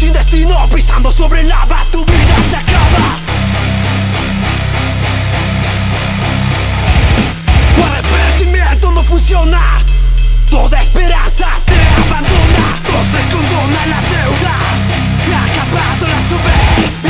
sin destino, pisando sobre lava, tu vida se acaba. Tu arrepentimiento no funciona, toda esperanza te abandona. No se condona la deuda, se ha acabado la soberanía.